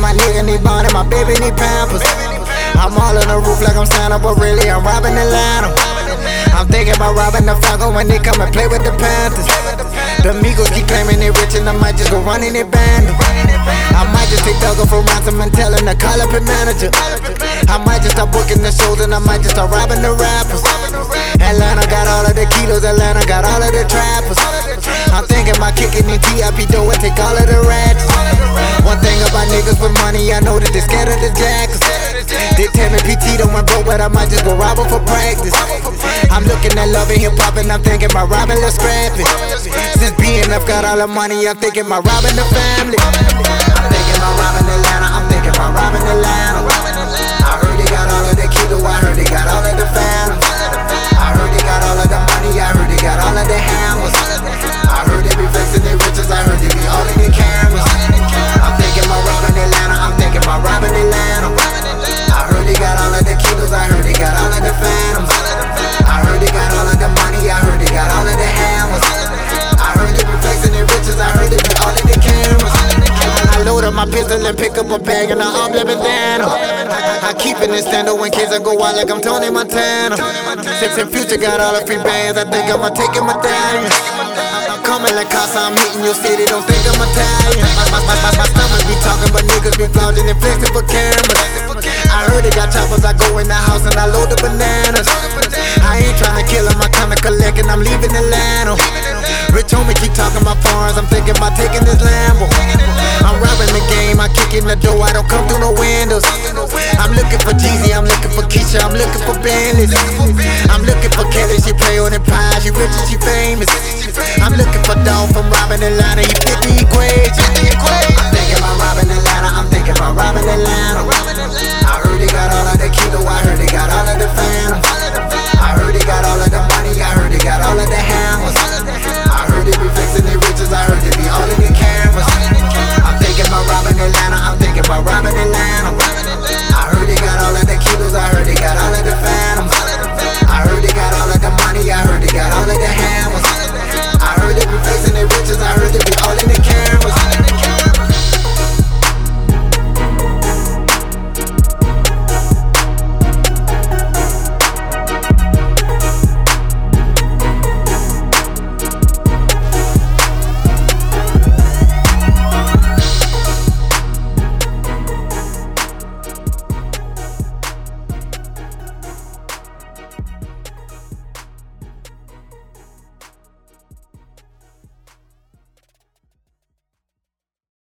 my nigga need bond and my baby need pampers. I'm all on the roof like I'm Santa, but really I'm robbing Atlanta. I'm thinking about robbing the Falcon when they come and play with the Panthers. The Migos keep claiming they rich and I might just go running it bandit. I might just take Doug from Ransom and tell him to call up his manager. I might just start booking the shows and I might just start robbing the rappers. Atlanta got all of the kilos, Atlanta got all of the trappers. I'm thinking about kicking in TIP dough and take all of the rats. One thing about niggas with money, I know that they scared of the jackers. They tell me PT don't want broke, but I might just go rob 'em for practice. I'm looking at love and hip hop and I'm thinking about robbing the scrapping. Since BNF got all the money, I'm thinking about robbing the family. I'm thinking about robbing Atlanta, I'm thinking about robbing Atlanta. I heard they got all of the kilo, I heard they got all of the phantoms. I heard they got all of the money, I heard they got all of the hammers. I heard they be flexing their riches, I heard they be all in the cameras. I'm thinking about robbing Atlanta, I'm thinking about robbing Atlanta. I heard they got all of the kilos, I heard they got all of the phantoms. I heard they got all of the money, I heard they got all of the hammers. I heard they be flexing their riches, I heard they be all in the cameras. I load up my pistol and pick up a bag and I'm living down. I keep it in stand in case I go out like I'm Tony Montana. Since in Future got all the free bands, I think I'ma take him Italian. I'm coming like Casa, I'm hitting your city, don't think I'm Italian. My stomach be talking, but niggas be flaunting and flexing for cameras. I heard they got choppers, I go in the house and I load the bananas. I ain't tryna kill him, I kinda collect and I'm leaving Atlanta. Rich homie keep talking about foreigns, I'm thinking about taking this Lambo. I'm robbing the game, I kick in the door, I don't come through no windows. I'm looking for Jeezy, I'm looking for Keisha, I'm looking for Bentleys. I'm looking for Kelly, she play on the pie, she rich and she famous. I'm looking for Dawn from robbing Atlanta, he fit the equation. I'm thinking about robbing Atlanta, I'm thinking about robbing Atlanta. I heard they got all of the kilo, I heard they got all of the phantoms. I heard they got all of the money, I heard they got all of the hammers. I heard they be flexing their riches, I heard they be all in the cameras. I'm thinking about robbing Atlanta, I'm thinking about robbing Atlanta. I heard they got all of the kilos, I heard they got all of the phantoms. I heard they got all of the money, I heard they got all of the hammers.